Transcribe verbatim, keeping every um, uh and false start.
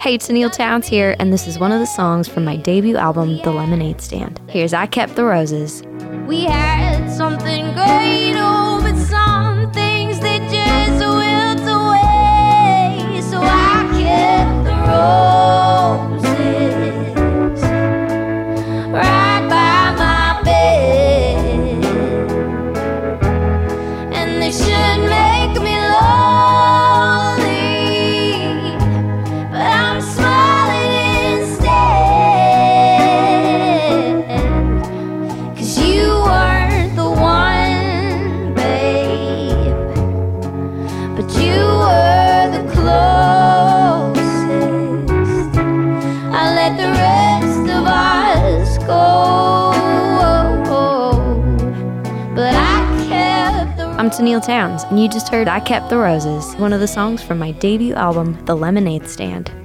Hey, Tennille Towns here, and this is one of the songs from my debut album, The Lemonade Stand. Here's I Kept the Roses. We had something great, oh, but some things they just wilt away. So I kept the roses right by my bed, and they should make me lonely, but I'm smiling instead, 'cause you weren't the one, babe, but you were the closest. I let the rest of us go, but I kept the I'm Tennille Towns, and you just heard I Kept the Roses, one of the songs from my debut album, The Lemonade Stand.